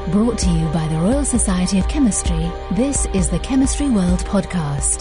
Brought to you by the Royal Society of Chemistry, this is the Chemistry World podcast.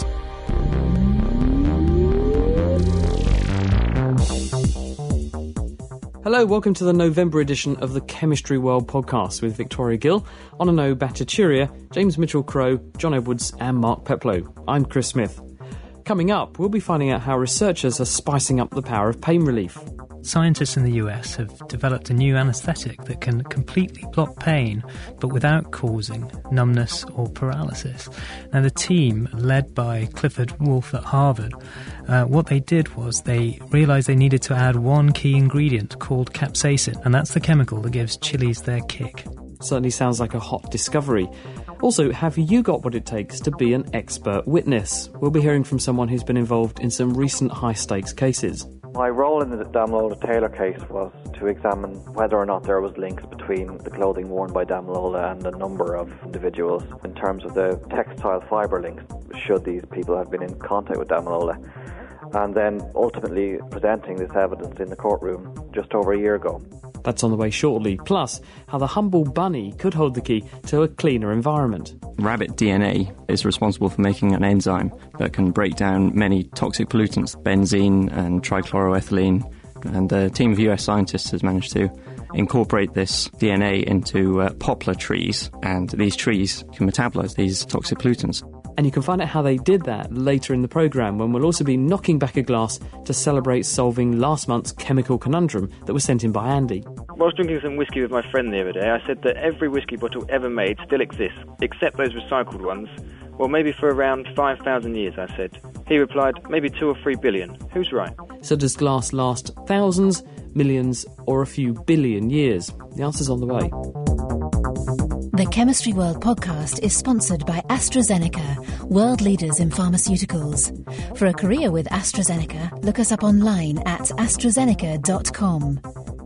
Hello, welcome to the November edition of the Chemistry World podcast with Victoria Gill, Onano Bhattacharya, James Mitchell-Crowe, John Edwards and Mark Peplow. I'm Chris Smith. Coming up, we'll be finding out how researchers are spicing up the power of pain relief. Scientists in the US have developed a new anaesthetic that can completely block pain, but without causing numbness or paralysis. Now, the team, led by Clifford Wolf at Harvard, what they did was they realised they needed to add one key ingredient called capsaicin, and that's the chemical that gives chilies their kick. Certainly sounds like a hot discovery. Also, have you got what it takes to be an expert witness? We'll be hearing from someone who's been involved in some recent high-stakes cases. My role in the Damilola Taylor case was to examine whether or not there was links between the clothing worn by Damilola and a number of individuals in terms of the textile fibre links, should these people have been in contact with Damilola, and then ultimately presenting this evidence in the courtroom just over a year ago. That's on the way shortly. Plus, how the humble bunny could hold the key to a cleaner environment. Rabbit DNA is responsible for making an enzyme that can break down many toxic pollutants, benzene and trichloroethylene. And a team of US scientists has managed to incorporate this DNA into poplar trees, and these trees can metabolize these toxic pollutants. And you can find out how they did that later in the programme, when we'll also be knocking back a glass to celebrate solving last month's chemical conundrum that was sent in by Andy. I was drinking some whiskey with my friend the other day. I said that every whiskey bottle ever made still exists, except those recycled ones. Well, maybe for around 5,000 years, I said. He replied, maybe 2 or 3 billion. Who's right? So does glass last thousands, millions, or a few billion years? The answer's on the way. The Chemistry World podcast is sponsored by AstraZeneca, world leaders in pharmaceuticals. For a career with AstraZeneca, look us up online at AstraZeneca.com.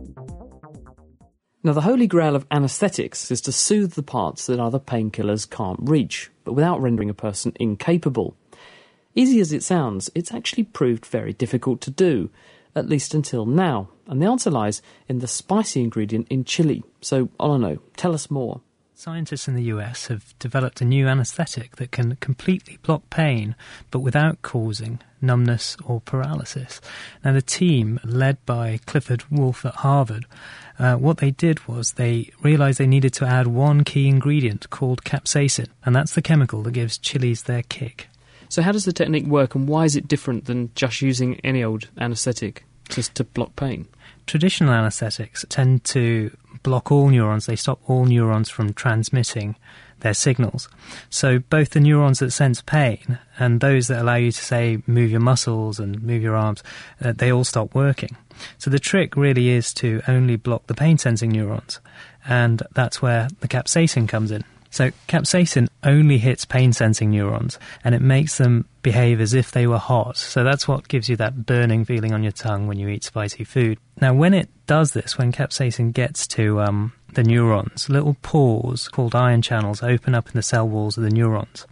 Now, the holy grail of anaesthetics is to soothe the parts that other painkillers can't reach, but without rendering a person incapable. Easy as it sounds, it's actually proved very difficult to do, at least until now. And the answer lies in the spicy ingredient in chili. So, Onano, tell us more. Scientists in the US have developed a new anaesthetic that can completely block pain, but without causing numbness or paralysis. Now, the team, led by Clifford Wolf at Harvard, what they did was they realised they needed to add one key ingredient called capsaicin, and that's the chemical that gives chilies their kick. So how does the technique work, and why is it different than just using any old anaesthetic just to block pain? Traditional anaesthetics tend to block all neurons. They stop all neurons from transmitting their signals. So both the neurons that sense pain and those that allow you to, say, move your muscles and move your arms, they all stop working. So the trick really is to only block the pain-sensing neurons, and that's where the capsaicin comes in. So capsaicin only hits pain-sensing neurons, and it makes them behave as if they were hot. So that's what gives you that burning feeling on your tongue when you eat spicy food. Now, when it does this, when capsaicin gets to the neurons, little pores called ion channels open up in the cell walls of the neurons.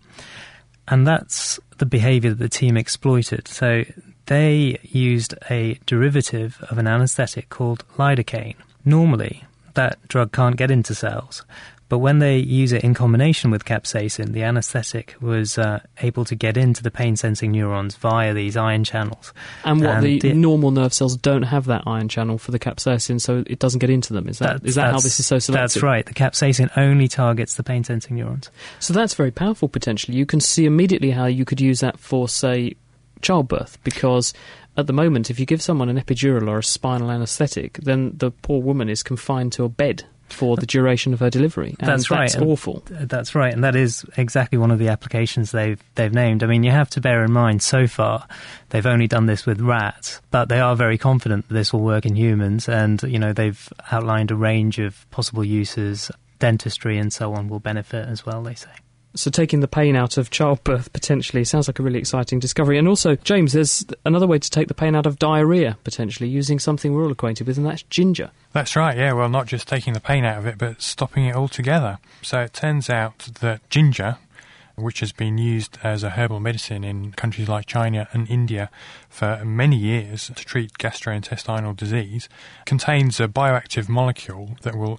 And that's the behaviour that the team exploited. So they used a derivative of an anaesthetic called lidocaine. Normally, that drug can't get into cells. But when they use it in combination with capsaicin, the anaesthetic was able to get into the pain-sensing neurons via these ion channels. And the normal nerve cells don't have that ion channel for the capsaicin, so it doesn't get into them. Is that how this is so selective? That's right. The capsaicin only targets the pain-sensing neurons. So that's very powerful, potentially. You can see immediately how you could use that for, say, childbirth, because at the moment, if you give someone an epidural or a spinal anaesthetic, then the poor woman is confined to a bed for the duration of her delivery. And that's right. That's awful. That's right, and that is exactly one of the applications they've named. I mean, you have to bear in mind, so far, they've only done this with rats, but they are very confident that this will work in humans, and, you know, they've outlined a range of possible uses. Dentistry and so on will benefit as well, they say. So taking the pain out of childbirth, potentially, sounds like a really exciting discovery. And also, James, there's another way to take the pain out of diarrhoea, potentially, using something we're all acquainted with, and that's ginger. That's right, yeah. Well, not just taking the pain out of it, but stopping it altogether. So it turns out that ginger, which has been used as a herbal medicine in countries like China and India for many years to treat gastrointestinal disease, contains a bioactive molecule that will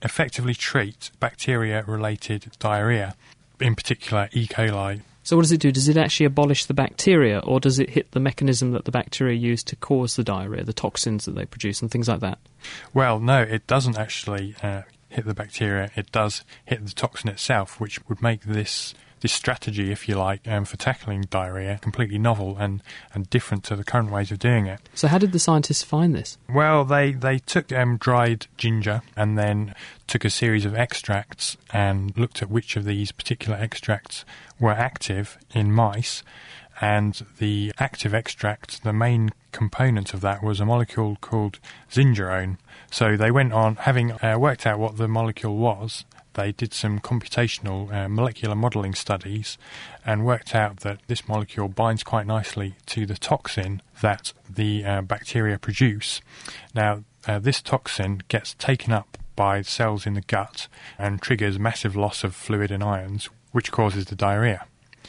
effectively treat bacteria-related diarrhea, in particular E. coli. So what does it do? Does it actually abolish the bacteria, or does it hit the mechanism that the bacteria use to cause the diarrhea, the toxins that they produce and things like that? Well, no, it doesn't actually hit the bacteria. It does hit the toxin itself, which would make this strategy, if you like, for tackling diarrhea completely novel and different to the current ways of doing it. So how did the scientists find this? Well, they took dried ginger and then took a series of extracts and looked at which of these particular extracts were active in mice. And the active extract, the main component of that was a molecule called zingerone. So they went on, having worked out what the molecule was, they did some computational molecular modelling studies and worked out that this molecule binds quite nicely to the toxin that the bacteria produce. Now, this toxin gets taken up by cells in the gut and triggers massive loss of fluid and ions, which causes the diarrhea.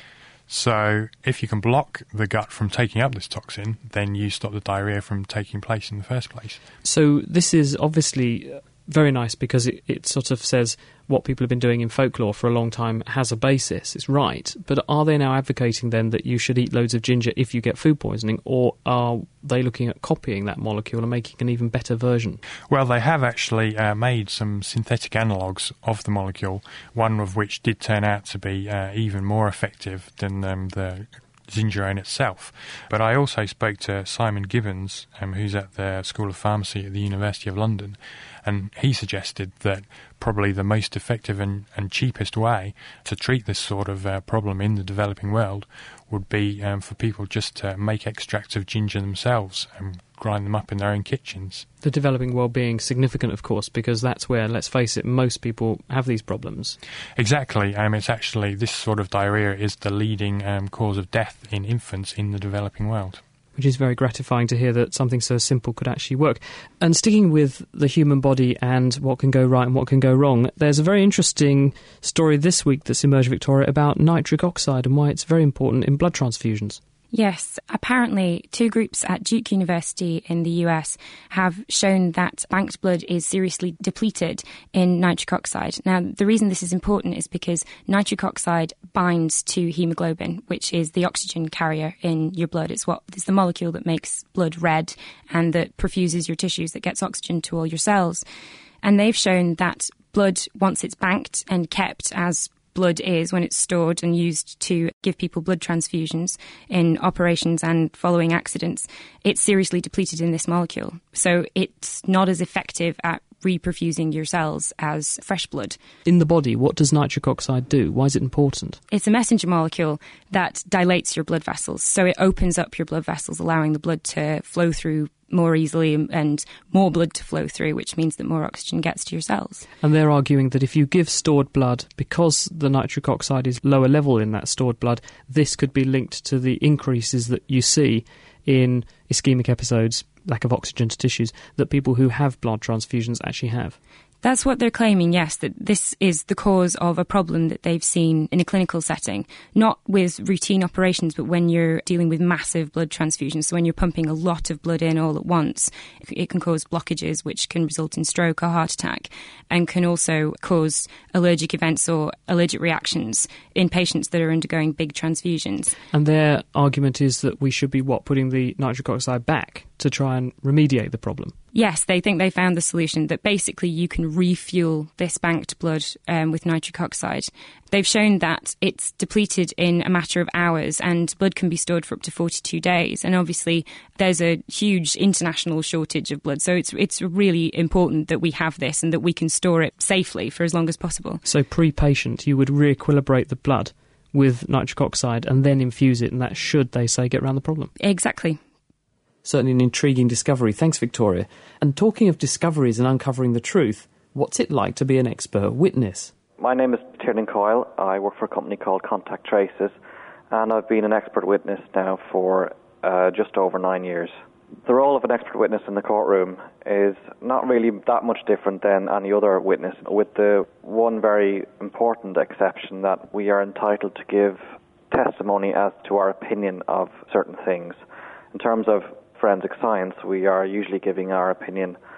So if you can block the gut from taking up this toxin, then you stop the diarrhea from taking place in the first place. So this is obviously very nice because it sort of says what people have been doing in folklore for a long time has a basis. It's right. But are they now advocating then that you should eat loads of ginger if you get food poisoning, or are they looking at copying that molecule and making an even better version? Well, they have actually made some synthetic analogues of the molecule, one of which did turn out to be even more effective than the zingerone itself. But I also spoke to Simon Gibbons, who's at the School of Pharmacy at the University of London, and he suggested that probably the most effective and cheapest way to treat this sort of problem in the developing world would be for people just to make extracts of ginger themselves and grind them up in their own kitchens. The developing world being significant, of course, because that's where, let's face it, most people have these problems. Exactly. It's actually, this sort of diarrhea is the leading cause of death in infants in the developing world. Which is very gratifying to hear that something so simple could actually work. And sticking with the human body and what can go right and what can go wrong, there's a very interesting story this week that's emerged, Victoria, about nitric oxide and why it's very important in blood transfusions. Yes, apparently 2 groups at Duke University in the US have shown that banked blood is seriously depleted in nitric oxide. Now, the reason this is important is because nitric oxide binds to hemoglobin, which is the oxygen carrier in your blood. It's the molecule that makes blood red and that perfuses your tissues, that gets oxygen to all your cells. And they've shown that blood, once it's banked and kept as blood is when it's stored and used to give people blood transfusions in operations and following accidents, it's seriously depleted in this molecule. So it's not as effective at reperfusing your cells as fresh blood. In the body, what does nitric oxide do? Why is it important? It's a messenger molecule that dilates your blood vessels. So it opens up your blood vessels, allowing the blood to flow through more easily and more blood to flow through, which means that more oxygen gets to your cells. And they're arguing that if you give stored blood, because the nitric oxide is lower level in that stored blood, this could be linked to the increases that you see in ischemic episodes, lack of oxygen to tissues, that people who have blood transfusions actually have. That's what they're claiming, yes, that this is the cause of a problem that they've seen in a clinical setting, not with routine operations, but when you're dealing with massive blood transfusions. So when you're pumping a lot of blood in all at once, it can cause blockages, which can result in stroke or heart attack, and can also cause allergic events or allergic reactions in patients that are undergoing big transfusions. And their argument is that we should be, putting the nitric oxide back to try and remediate the problem. Yes, they think they found the solution, that basically you can refuel this banked blood with nitric oxide. They've shown that it's depleted in a matter of hours and blood can be stored for up to 42 days. And obviously there's a huge international shortage of blood. So it's really important that we have this and that we can store it safely for as long as possible. So pre-patient, you would re-equilibrate the blood with nitric oxide and then infuse it, and that should, they say, get around the problem. Exactly. Certainly an intriguing discovery. Thanks, Victoria. And talking of discoveries and uncovering the truth, what's it like to be an expert witness? My name is Tiernan Coyle. I work for a company called Contact Traces, and I've been an expert witness now for just over 9 years. The role of an expert witness in the courtroom is not really that much different than any other witness, with the one very important exception that we are entitled to give testimony as to our opinion of certain things. In terms of forensic science, we are usually giving our opinion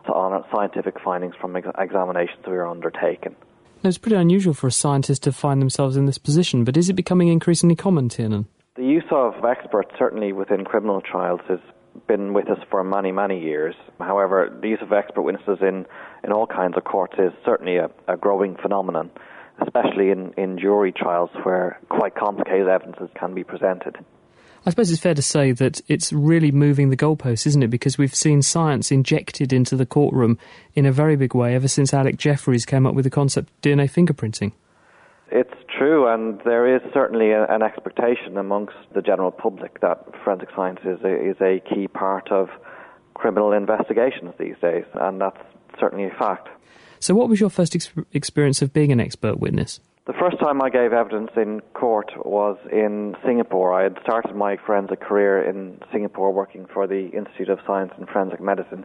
on scientific findings from examinations we were undertaking. Now, it's pretty unusual for a scientist to find themselves in this position, but is it becoming increasingly common, Tiernan? The use of experts, certainly within criminal trials, has been with us for many, many years. However, the use of expert witnesses in all kinds of courts is certainly a growing phenomenon, especially in jury trials where quite complicated evidences can be presented. I suppose it's fair to say that it's really moving the goalposts, isn't it? Because we've seen science injected into the courtroom in a very big way ever since Alec Jeffreys came up with the concept of DNA fingerprinting. It's true, and there is certainly an expectation amongst the general public that forensic science is a key part of criminal investigations these days, and that's certainly a fact. So what was your first experience of being an expert witness? The first time I gave evidence in court was in Singapore. I had started my forensic career in Singapore working for the Institute of Science and Forensic Medicine.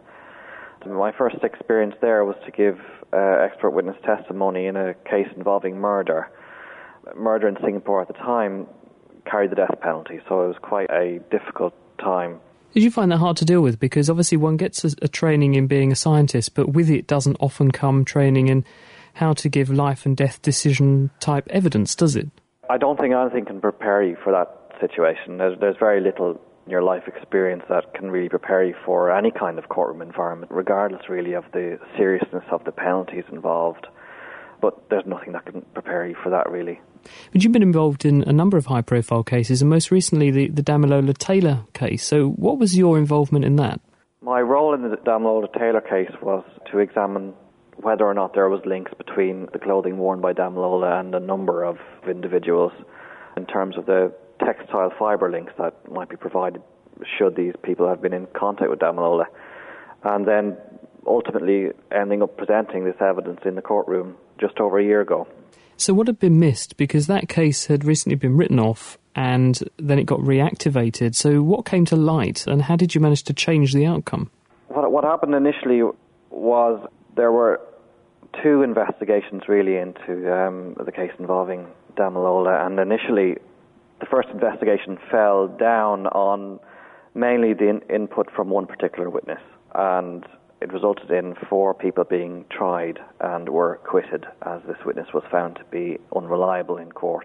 My first experience there was to give expert witness testimony in a case involving murder. Murder in Singapore at the time carried the death penalty, so it was quite a difficult time. Did you find that hard to deal with? Because obviously one gets a training in being a scientist, but with it doesn't often come training in how to give life and death decision type evidence, does it? I don't think anything can prepare you for that situation. There's very little in your life experience that can really prepare you for any kind of courtroom environment, regardless really of the seriousness of the penalties involved. But there's nothing that can prepare you for that, really. But you've been involved in a number of high-profile cases, and most recently the Damilola Taylor case. So what was your involvement in that? My role in the Damilola Taylor case was to examine whether or not there was links between the clothing worn by Damilola and a number of individuals in terms of the textile fibre links that might be provided should these people have been in contact with Damilola. And then ultimately ending up presenting this evidence in the courtroom just over a year ago. So what had been missed? Because that case had recently been written off and then it got reactivated. So what came to light and how did you manage to change the outcome? What happened initially was there were two investigations really into the case involving Damilola, and initially the first investigation fell down on mainly the input from one particular witness, and it resulted in 4 people being tried and were acquitted as this witness was found to be unreliable in court.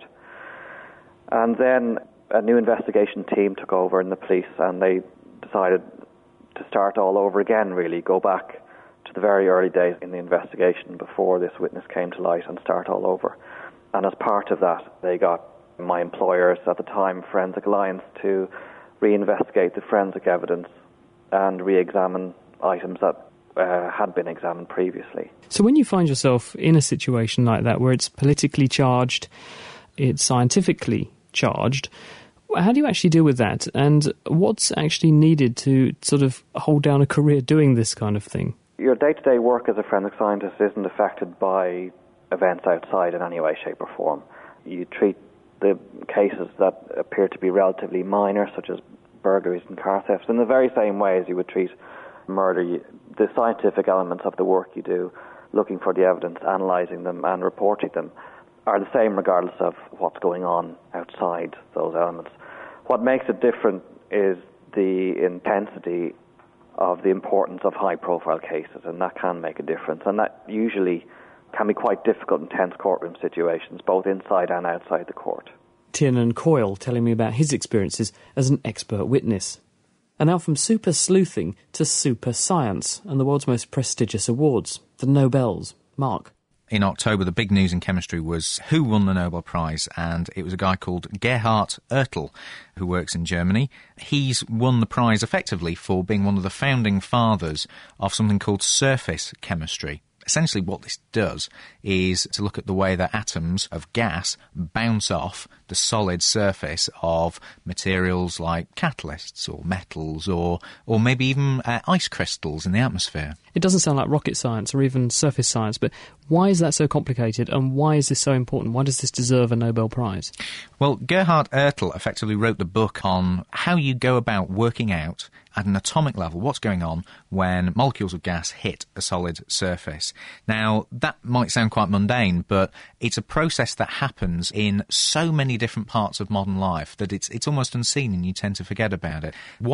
And then a new investigation team took over in the police and they decided to start all over again, really, go back to the very early days in the investigation before this witness came to light and start all over. And as part of that, they got my employers at the time, Forensic Alliance, to reinvestigate the forensic evidence and re-examine items that had been examined previously. So when you find yourself in a situation like that where it's politically charged, it's scientifically charged, how do you actually deal with that? And what's actually needed to sort of hold down a career doing this kind of thing? Your day-to-day work as a forensic scientist isn't affected by events outside in any way, shape or form. You treat the cases that appear to be relatively minor, such as burglaries and car thefts, in the very same way as you would treat murder. The scientific elements of the work you do, looking for the evidence, analysing them and reporting them, are the same regardless of what's going on outside those elements. What makes it different is the intensity of the importance of high-profile cases, and that can make a difference. And that usually can be quite difficult in tense courtroom situations, both inside and outside the court. Tiernan Coyle telling me about his experiences as an expert witness. And now from super sleuthing to super science and the world's most prestigious awards, the Nobels. Mark. In October, the big news in chemistry was who won the Nobel Prize, and it was a guy called Gerhard Ertl, who works in Germany. He's won the prize effectively for being one of the founding fathers of something called surface chemistry. Essentially what this does is to look at the way that atoms of gas bounce off the solid surface of materials like catalysts or metals or maybe even ice crystals in the atmosphere. It doesn't sound like rocket science or even surface science, but why is that so complicated and why is this so important? Why does this deserve a Nobel Prize? Well, Gerhard Ertl effectively wrote the book on how you go about working out at an atomic level what's going on when molecules of gas hit a solid surface. Now, that might sound quite mundane, but it's a process that happens in so many different parts of modern life that it's almost unseen and you tend to forget about it. What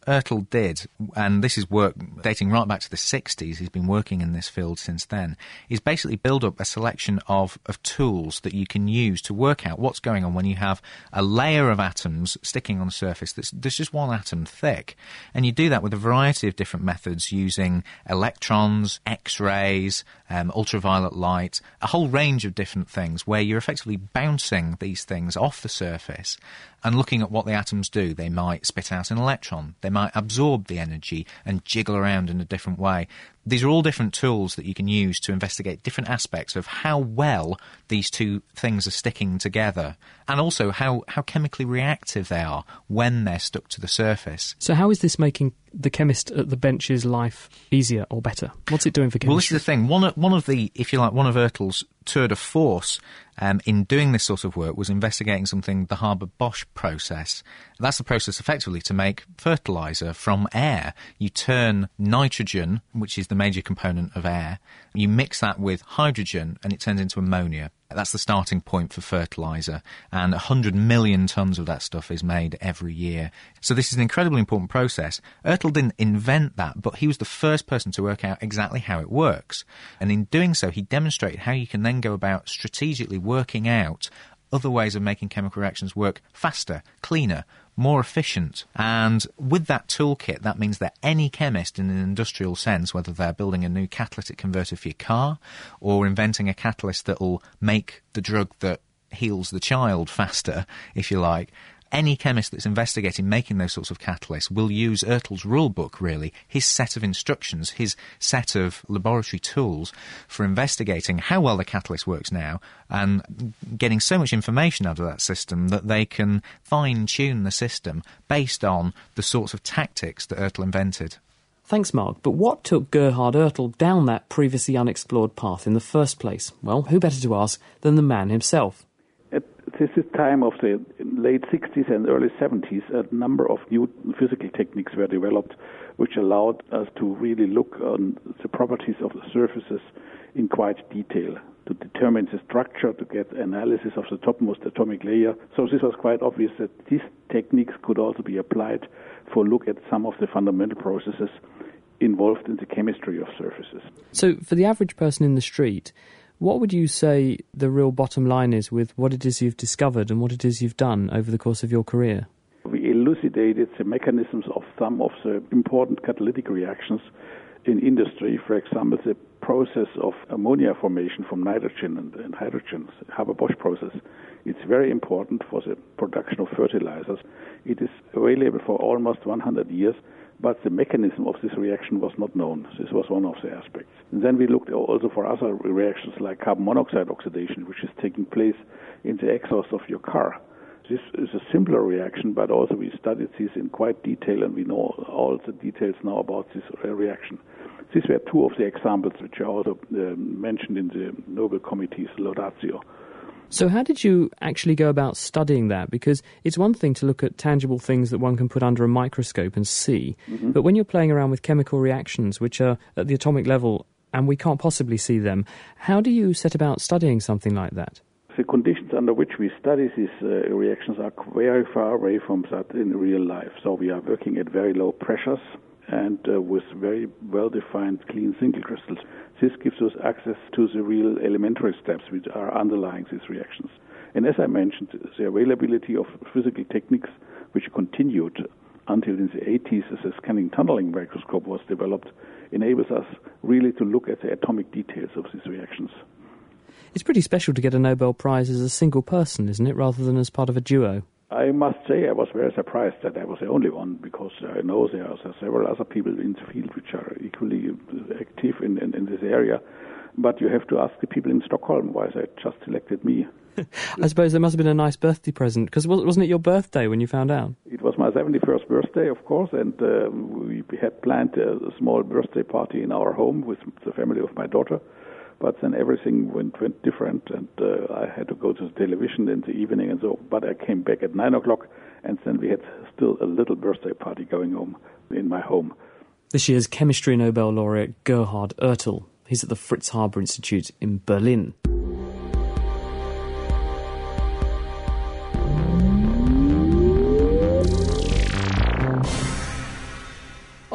Ertl did, and this is work dating right back to the 60s, he's been working in this field since then, is basically build up a selection of tools that you can use to work out what's going on when you have a layer of atoms sticking on the surface that's just one atom thick. And you do that with a variety of different methods using electrons, X-rays, ultraviolet light, a whole range of different things where you're effectively bouncing these things off the surface and looking at what the atoms do. They might spit out an electron, they might absorb the energy and jiggle around in a different way. These are all different tools that you can use to investigate different aspects of how well these two things are sticking together, and also how chemically reactive they are when they're stuck to the surface. So how is this making the chemist at the bench's life easier or better? What's it doing for chemistry? Well, this is the thing. One of the, if you like, one of Ertl's tour de force in doing this sort of work was investigating something, the Haber-Bosch process. That's the process effectively to make fertiliser from air. You turn nitrogen, which is the major component of air, you mix that with hydrogen and it turns into ammonia. That's the starting point for fertiliser, and 100 million tonnes of that stuff is made every year. So this is an incredibly important process. Ertl didn't invent that, but he was the first person to work out exactly how it works. And in doing so, he demonstrated how you can then go about strategically working out other ways of making chemical reactions work faster, cleaner, more efficient. And with that toolkit, that means that any chemist in an industrial sense, whether they're building a new catalytic converter for your car or inventing a catalyst that will make the drug that heals the child faster, if you like, any chemist that's investigating making those sorts of catalysts will use Ertl's rule book, really, his set of instructions, his set of laboratory tools for investigating how well the catalyst works now and getting so much information out of that system that they can fine-tune the system based on the sorts of tactics that Ertl invented. Thanks, Mark. But what took Gerhard Ertl down that previously unexplored path in the first place? Well, who better to ask than the man himself? This is time of the late 60s and early 70s, a number of new physical techniques were developed which allowed us to really look on the properties of the surfaces in quite detail, to determine the structure, to get analysis of the topmost atomic layer. So this was quite obvious that these techniques could also be applied for a look at some of the fundamental processes involved in the chemistry of surfaces. So for the average person in the street, what would you say the real bottom line is with what it is you've discovered and what it is you've done over the course of your career? We elucidated the mechanisms of some of the important catalytic reactions in industry. For example, the process of ammonia formation from nitrogen and hydrogen, the Haber-Bosch process. It's very important for the production of fertilizers. It is available for almost 100 years, but the mechanism of this reaction was not known. This was one of the aspects. And then we looked also for other reactions like carbon monoxide oxidation, which is taking place in the exhaust of your car. This is a simpler reaction, but also we studied this in quite detail, and we know all the details now about this reaction. These were two of the examples which are also mentioned in the Nobel Committee's Laudatio. So how did you actually go about studying that? Because it's one thing to look at tangible things that one can put under a microscope and see, but when you're playing around with chemical reactions which are at the atomic level and we can't possibly see them, how do you set about studying something like that? The conditions under which we study these reactions are very far away from that in real life. So we are working at very low pressures and with very well-defined clean single crystals. This gives us access to the real elementary steps which are underlying these reactions. And as I mentioned, the availability of physical techniques which continued until in the 80s as a scanning tunneling microscope was developed enables us really to look at the atomic details of these reactions. It's pretty special to get a Nobel Prize as a single person, isn't it, rather than as part of a duo? I must say I was very surprised that I was the only one, because I know there are several other people in the field which are equally active in this area. But you have to ask the people in Stockholm why they just selected me. I suppose there must have been a nice birthday present, because wasn't it your birthday when you found out? It was my 71st birthday, of course, and we had planned a small birthday party in our home with the family of my daughter. But then everything went different, and I had to go to the television in the evening and so. But I came back at 9 o'clock, and then we had still a little birthday party going on in my home. This year's Chemistry Nobel laureate Gerhard Ertl. He's at the Fritz Haber Institute in Berlin.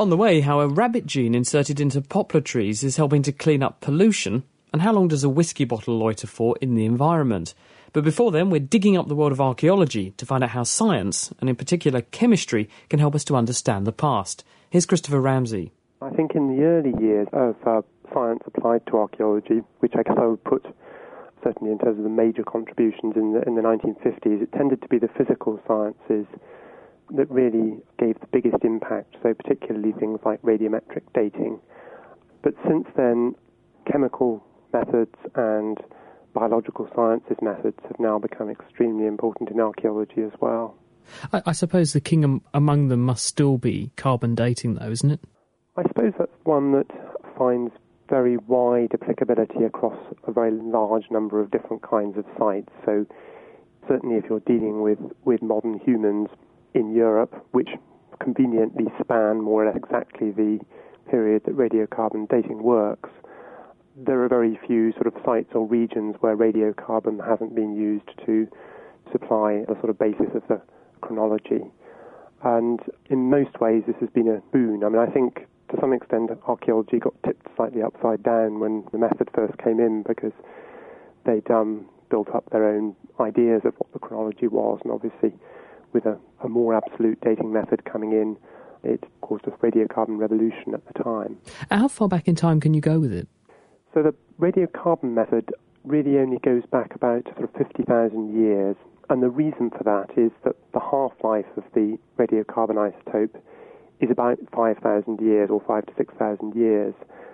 On the way, how a rabbit gene inserted into poplar trees is helping to clean up pollution, and how long does a whiskey bottle loiter for in the environment. But before then, we're digging up the world of archaeology to find out how science, and in particular chemistry, can help us to understand the past. Here's Christopher Ramsey. I think in the early years of science applied to archaeology, which I guess I would put certainly in terms of the major contributions in the 1950s, it tended to be the physical sciences that really gave the biggest impact, so particularly things like radiometric dating. But since then, chemical methods and biological sciences methods have now become extremely important in archaeology as well. I suppose the king among them must still be carbon dating, though, isn't it? I suppose that's one that finds very wide applicability across a very large number of different kinds of sites. So certainly if you're dealing with modern humans in Europe, which conveniently span more or less exactly the period that radiocarbon dating works, there are very few sort of sites or regions where radiocarbon hasn't been used to supply a sort of basis of the chronology. And in most ways this has been a boon. I mean, I think to some extent archaeology got tipped slightly upside down when the method first came in, because they'd built up their own ideas of what the chronology was, and obviously with a more absolute dating method coming in, it caused a radiocarbon revolution at the time. How far back in time can you go with it? So the radiocarbon method really only goes back about sort of 50,000 years, and the reason for that is that the half-life of the radiocarbon isotope is about 5,000 years or 5,000 to 6,000 years.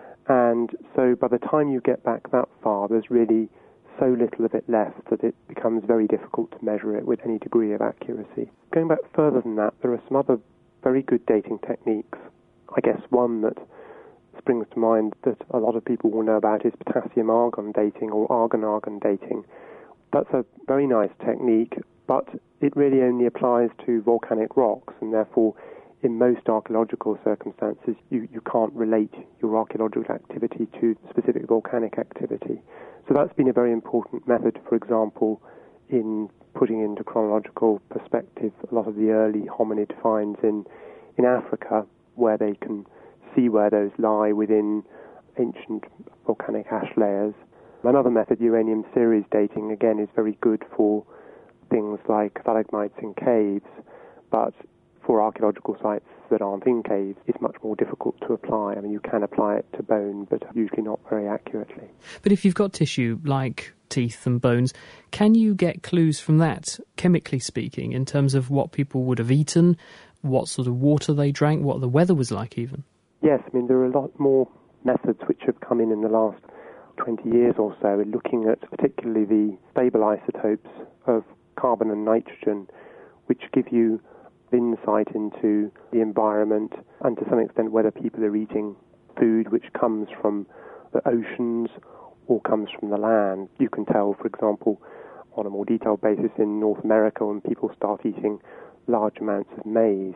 And so by the time you get back that far, there's really so little of it left that it becomes very difficult to measure it with any degree of accuracy. Going back further than that, there are some other very good dating techniques. I guess one that springs to mind that a lot of people will know about is potassium-argon dating or argon-argon dating. That's a very nice technique, but it really only applies to volcanic rocks, and therefore in most archaeological circumstances you can't relate your archaeological activity to specific volcanic activity. So that's been a very important method, for example, in putting into chronological perspective a lot of the early hominid finds in Africa, where they can see where those lie within ancient volcanic ash layers. Another method, uranium series dating, again is very good for things like stalagmites in caves, but for archaeological sites that aren't in caves, it's much more difficult to apply. I mean, you can apply it to bone, but usually not very accurately. But if you've got tissue like teeth and bones, can you get clues from that, chemically speaking, in terms of what people would have eaten, what sort of water they drank, what the weather was like even? Yes, I mean, there are a lot more methods which have come in the last 20 years or so, looking at particularly the stable isotopes of carbon and nitrogen, which give you insight into the environment and to some extent whether people are eating food which comes from the oceans or comes from the land. You can tell, for example, on a more detailed basis in North America when people start eating large amounts of maize.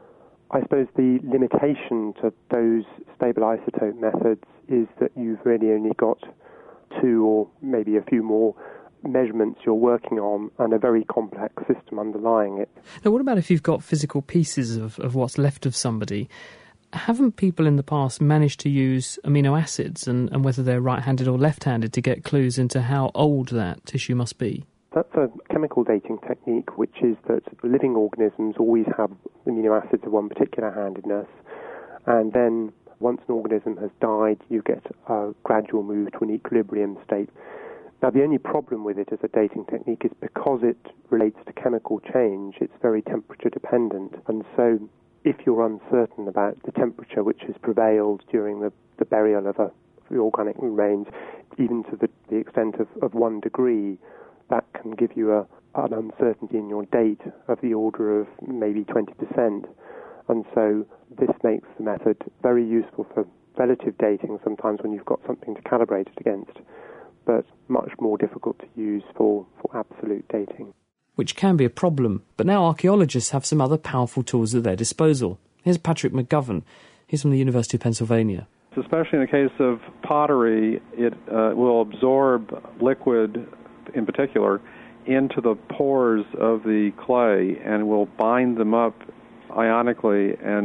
I suppose the limitation to those stable isotope methods is that you've really only got two or maybe a few more measurements you're working on and a very complex system underlying it. Now, what about if you've got physical pieces of what's left of somebody? Haven't people in the past managed to use amino acids and whether they're right-handed or left-handed to get clues into how old that tissue must be? That's a chemical dating technique, which is that living organisms always have amino acids of one particular handedness, and then once an organism has died, you get a gradual move to an equilibrium state. Now, the only problem with it as a dating technique is because it relates to chemical change, it's very temperature dependent. And so if you're uncertain about the temperature which has prevailed during the burial of the organic remains, even to the extent of 1 degree, that can give you an uncertainty in your date of the order of maybe 20%. And so this makes the method very useful for relative dating, sometimes when you've got something to calibrate it against, but much more difficult to use for absolute dating. Which can be a problem, but now archaeologists have some other powerful tools at their disposal. Here's Patrick McGovern. He's from the University of Pennsylvania. Especially in the case of pottery, it will absorb liquid, in particular, into the pores of the clay and will bind them up ionically, and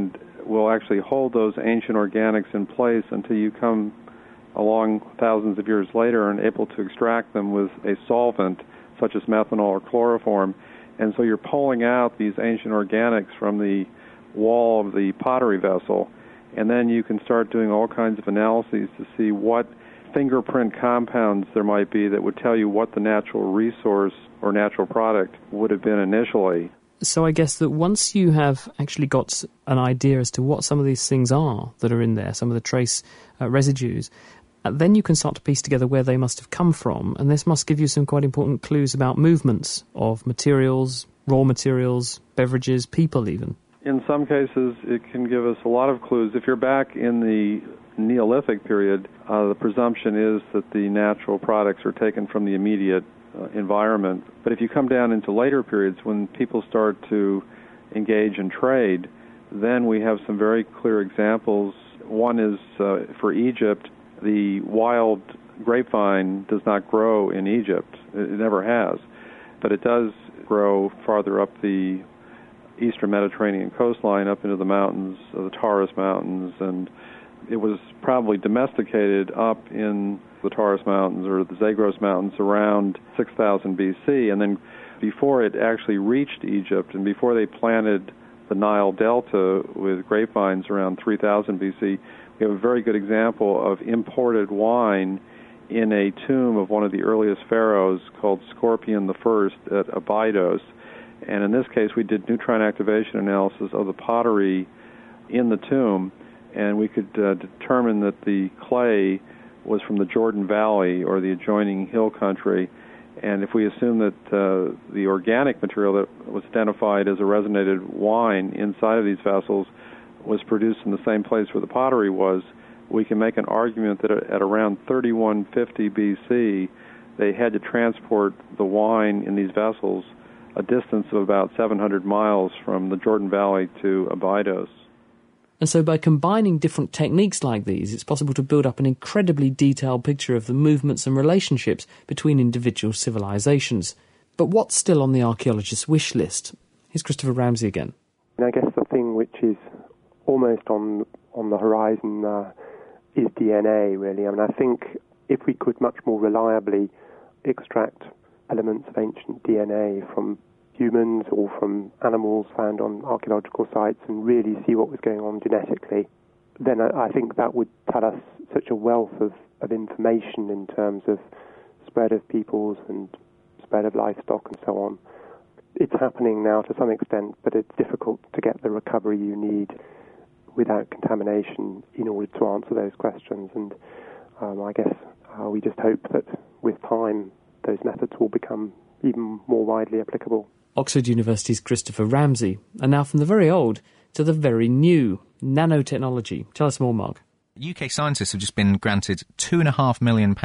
will actually hold those ancient organics in place until you come along thousands of years later and able to extract them with a solvent such as methanol or chloroform. And so you're pulling out these ancient organics from the wall of the pottery vessel, and then you can start doing all kinds of analyses to see what fingerprint compounds there might be that would tell you what the natural resource or natural product would have been initially. So I guess that once you have actually got an idea as to what some of these things are that are in there, some of the trace residues, then you can start to piece together where they must have come from, and this must give you some quite important clues about movements of materials, raw materials, beverages, people even. In some cases, it can give us a lot of clues. If you're back in the Neolithic period, the presumption is that the natural products are taken from the immediate environment. But if you come down into later periods when people start to engage in trade, then we have some very clear examples. One is for Egypt, the wild grapevine does not grow in Egypt. It never has. But it does grow farther up the eastern Mediterranean coastline, up into the mountains, the Taurus Mountains, and it was probably domesticated up in the Taurus Mountains or the Zagros Mountains around 6000 BC, and then before it actually reached Egypt and before they planted the Nile Delta with grapevines around 3000 BC, we have a very good example of imported wine in a tomb of one of the earliest pharaohs called Scorpion I at Abydos. And in this case, we did neutron activation analysis of the pottery in the tomb, and we could determine that the clay was from the Jordan Valley or the adjoining hill country. And if we assume that the organic material that was identified as a resonated wine inside of these vessels was produced in the same place where the pottery was, we can make an argument that at around 3150 BC, they had to transport the wine in these vessels a distance of about 700 miles from the Jordan Valley to Abydos. And so by combining different techniques like these, it's possible to build up an incredibly detailed picture of the movements and relationships between individual civilizations. But what's still on the archaeologist's wish list? Here's Christopher Ramsey again. I guess the thing which is almost on the horizon is DNA, really. I mean, I think if we could much more reliably extract elements of ancient DNA from humans or from animals found on archaeological sites and really see what was going on genetically, then I think that would tell us such a wealth of information in terms of spread of peoples and spread of livestock and so on. It's happening now to some extent, but it's difficult to get the recovery you need without contamination in order to answer those questions. And I guess we just hope that with time those methods will become even more widely applicable. Oxford University's Christopher Ramsey. And now from the very old to the very new, nanotechnology. Tell us more, Mark. UK scientists have just been granted £2.5 million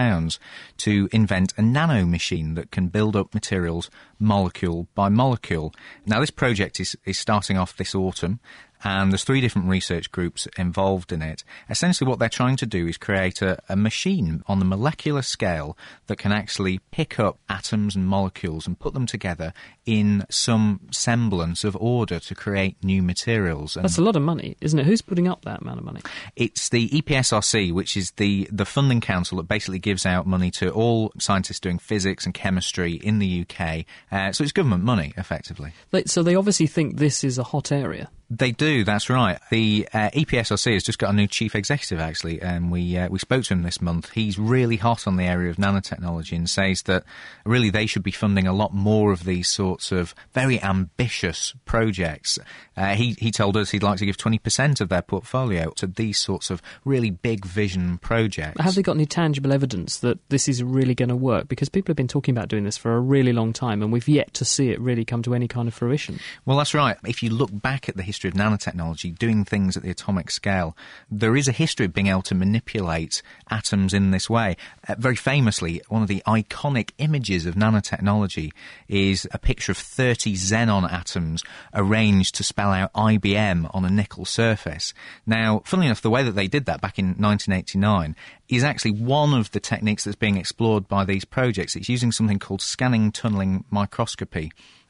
to invent a nano machine that can build up materials molecule by molecule. Now, this project is starting off this autumn, and there's 3 different research groups involved in it. Essentially what they're trying to do is create a machine on the molecular scale that can actually pick up atoms and molecules and put them together in some semblance of order to create new materials. And that's a lot of money, isn't it? Who's putting up that amount of money? It's the EPSRC, which is the funding council that basically gives out money to all scientists doing physics and chemistry in the UK. So it's government money, effectively. So they obviously think this is a hot area. They do, that's right. The EPSRC has just got a new chief executive, actually, and we spoke to him this month. He's really hot on the area of nanotechnology and says that really they should be funding a lot more of these sorts of very ambitious projects. He told us he'd like to give 20% of their portfolio to these sorts of really big vision projects. Have they got any tangible evidence that this is really going to work? Because people have been talking about doing this for a really long time, and we've yet to see it really come to any kind of fruition. Well, that's right. If you look back at the history of nanotechnology, doing things at the atomic scale, there is a history of being able to manipulate atoms in this way. Very famously, one of the iconic images of nanotechnology is a picture of 30 xenon atoms arranged to spell out IBM on a nickel surface. Now, funnily enough, the way that they did that back in 1989 is actually one of the techniques that's being explored by these projects. It's using something called scanning tunneling microscopy.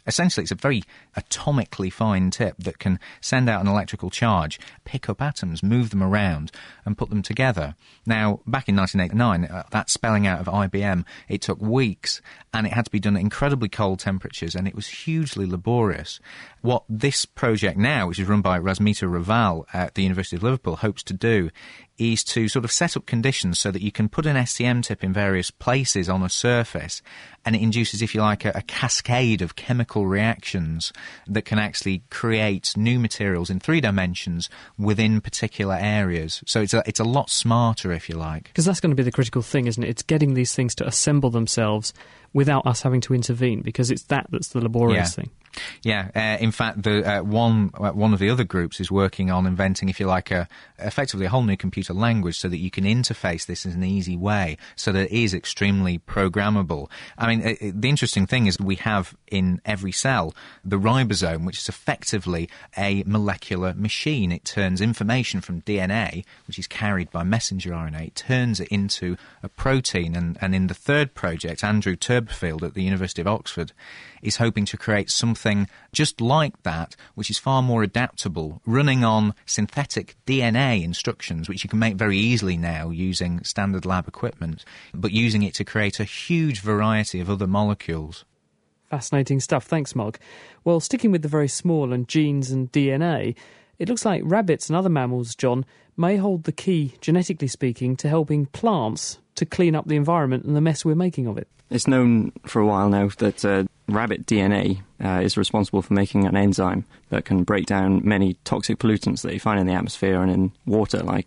Essentially, it's a very atomically fine tip that can send out an electrical charge, pick up atoms, move them around, and put them together. Now, back in 1989, that spelling out of IBM, it took weeks, and it had to be done at incredibly cold temperatures, and it was hugely laborious. What this project now, which is run by Razmita Raval at the University of Liverpool, hopes to do is to sort of set up conditions so that you can put an STM tip in various places on a surface, and it induces, if you like, a cascade of chemical reactions that can actually create new materials in 3 dimensions within particular areas. So it's a lot smarter, if you like. Because that's going to be the critical thing, isn't it? It's getting these things to assemble themselves without us having to intervene, because it's that's the laborious thing. Yeah, in fact, one of the other groups is working on inventing, if you like, effectively a whole new computer language so that you can interface this in an easy way, so that it is extremely programmable. I mean, the interesting thing is we have in every cell the ribosome, which is effectively a molecular machine. It turns information from DNA, which is carried by messenger RNA, it turns it into a protein. And in the third project, Andrew Turberfield at the University of Oxford is hoping to create something just like that, which is far more adaptable, running on synthetic DNA instructions, which you can make very easily now using standard lab equipment, but using it to create a huge variety of other molecules. Fascinating stuff. Thanks, Mark. Well, sticking with the very small and genes and DNA, it looks like rabbits and other mammals, John, may hold the key, genetically speaking, to helping plants to clean up the environment and the mess we're making of it. It's known for a while now that rabbit DNA is responsible for making an enzyme that can break down many toxic pollutants that you find in the atmosphere and in water, like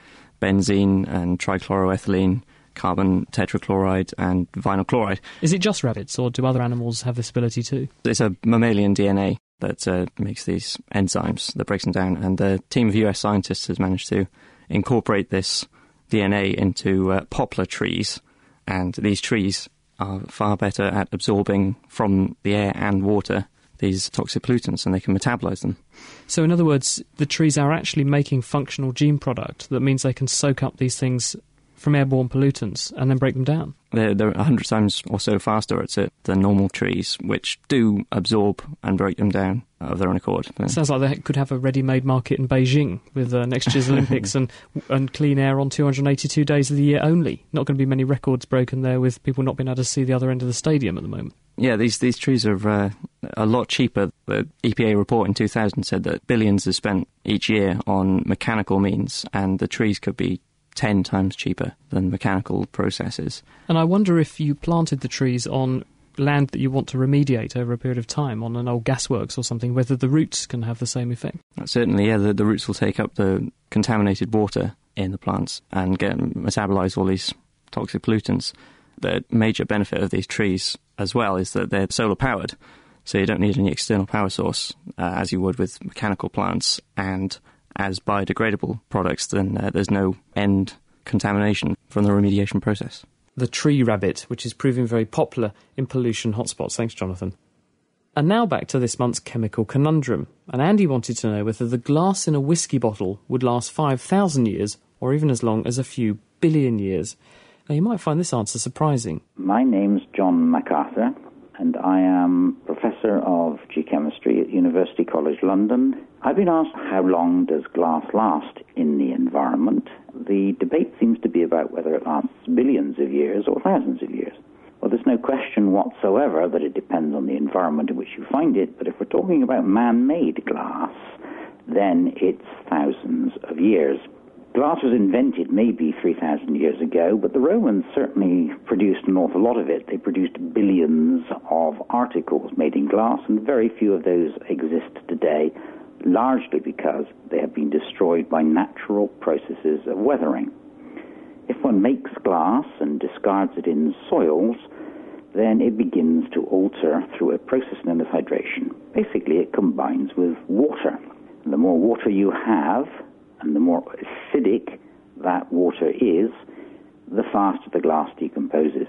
benzene and trichloroethylene, carbon tetrachloride and vinyl chloride. Is it just rabbits, or do other animals have this ability too? It's a mammalian DNA that makes these enzymes, that breaks them down, and a team of US scientists has managed to incorporate this DNA into poplar trees, and these trees are far better at absorbing from the air and water these toxic pollutants, and they can metabolize them. So in other words, the trees are actually making functional gene product that means they can soak up these things from airborne pollutants and then break them down. They're 100 times or so faster at it than normal trees, which do absorb and break them down of their own accord. It sounds like they could have a ready-made market in Beijing with next year's Olympics and clean air on 282 days of the year only. Not going to be many records broken there with people not being able to see the other end of the stadium at the moment. Yeah, these trees are a lot cheaper. The EPA report in 2000 said that billions is spent each year on mechanical means, and the trees could be 10 times cheaper than mechanical processes. And I wonder if you planted the trees on land that you want to remediate over a period of time, on an old gasworks or something, whether the roots can have the same effect. Certainly, yeah, the roots will take up the contaminated water in the plants and metabolize all these toxic pollutants. The major benefit of these trees as well is that they're solar powered, so you don't need any external power source as you would with mechanical plants, and as biodegradable products, then there's no end contamination from the remediation process. The tree rabbit, which is proving very popular in pollution hotspots. Thanks, Jonathan. And now back to this month's chemical conundrum. And Andy wanted to know whether the glass in a whiskey bottle would last 5,000 years or even as long as a few billion years. Now, you might find this answer surprising. My name's John MacArthur, and I am Professor of Geochemistry at University College London. I've been asked how long does glass last in the environment. The debate seems to be about whether it lasts billions of years or thousands of years. Well, there's no question whatsoever that it depends on the environment in which you find it, but if we're talking about man-made glass, then it's thousands of years. Glass was invented maybe 3,000 years ago, but the Romans certainly produced an awful lot of it. They produced billions of articles made in glass, and very few of those exist today, largely because they have been destroyed by natural processes of weathering. If one makes glass and discards it in soils, then it begins to alter through a process known as hydration. Basically, it combines with water. The more water you have, and the more acidic that water is, the faster the glass decomposes.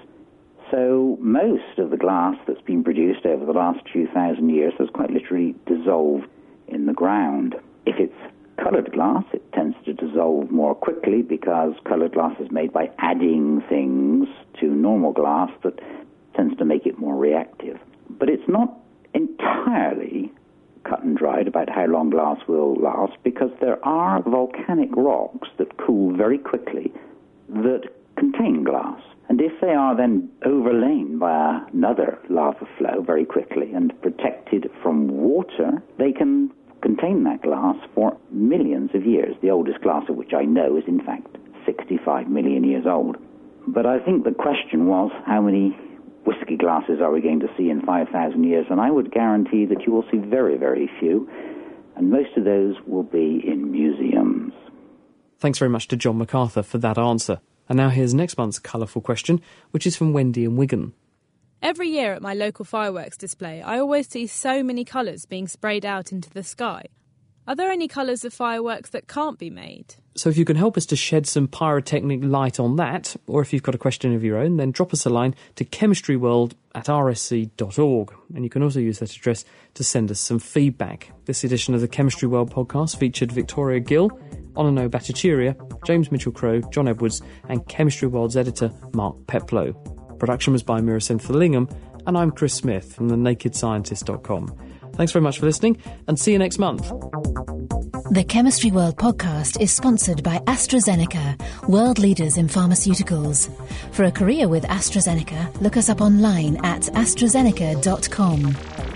So most of the glass that's been produced over the last few thousand years has quite literally dissolved in the ground. If it's coloured glass, it tends to dissolve more quickly because coloured glass is made by adding things to normal glass that tends to make it more reactive. But it's not entirely entirely cut and dried about how long glass will last, because there are volcanic rocks that cool very quickly that contain glass. And if they are then overlain by another lava flow very quickly and protected from water, they can contain that glass for millions of years. The oldest glass of which I know is in fact 65 million years old. But I think the question was, how many whiskey glasses are we going to see in 5,000 years? And I would guarantee that you will see very, very few, and most of those will be in museums. Thanks very much to John MacArthur for that answer. And now here's next month's colourful question, which is from Wendy in Wigan. Every year at my local fireworks display, I always see so many colours being sprayed out into the sky. Are there any colours of fireworks that can't be made? So if you can help us to shed some pyrotechnic light on that, or if you've got a question of your own, then drop us a line to chemistryworld@rsc.org. And you can also use that address to send us some feedback. This edition of the Chemistry World podcast featured Victoria Gill, Onano Bhattacharya, James Mitchell-Crowe, John Edwards, and Chemistry World's editor Mark Peplow. Production was by Miracentha Lingham, and I'm Chris Smith from thenakedscientist.com. Thanks very much for listening, and see you next month. The Chemistry World podcast is sponsored by AstraZeneca, world leaders in pharmaceuticals. For a career with AstraZeneca, look us up online at AstraZeneca.com.